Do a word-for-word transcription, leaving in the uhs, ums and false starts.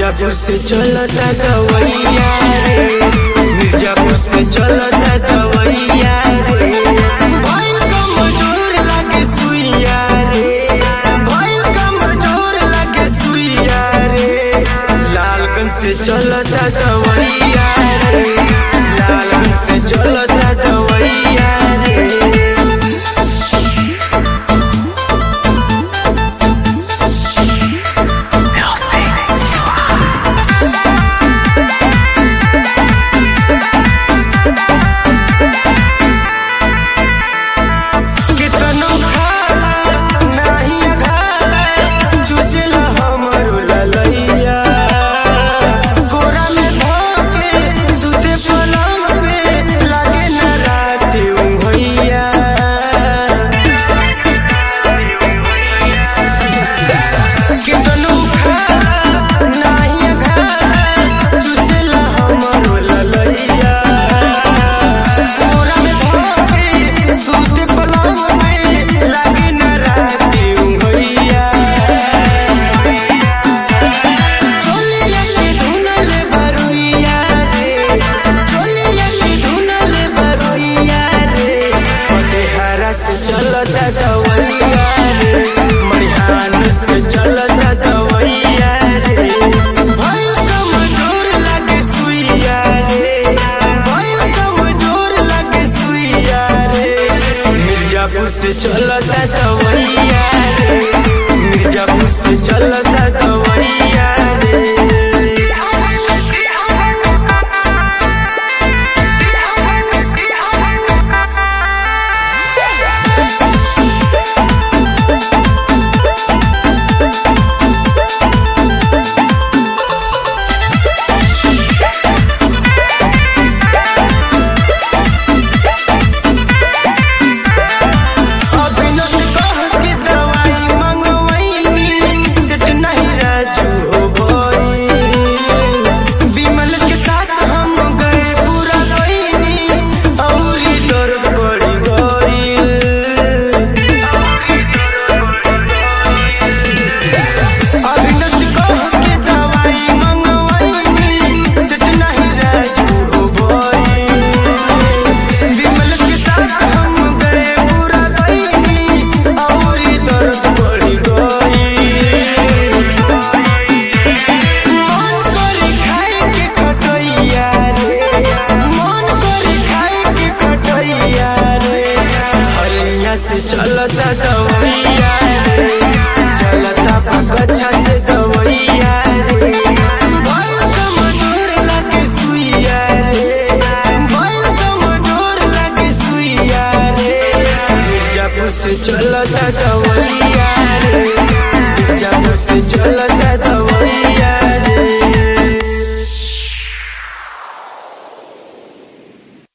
मिर्जापुर से चलता दवैया रे, मिर्जापुर से चलता दवैया रे। भइल कमजोर लागे सुइया रे, भइल कमजोर लागे सुइया रे। लालगंज से चलता दवैया रे, लालगंज से चलता दवैया रे। मिर्जापुर से चलता दवैया रे, मिर्जापुर से चलता दवैया रे। से चलता दवैया रे, चलता पकच्छा से दवैया रे। भइल कमजोर लागे सुइया रे, भइल कमजोर लागे सुइया रे। मिर्जापुर से चलता दवैया रे, मिर्जापुर से चलता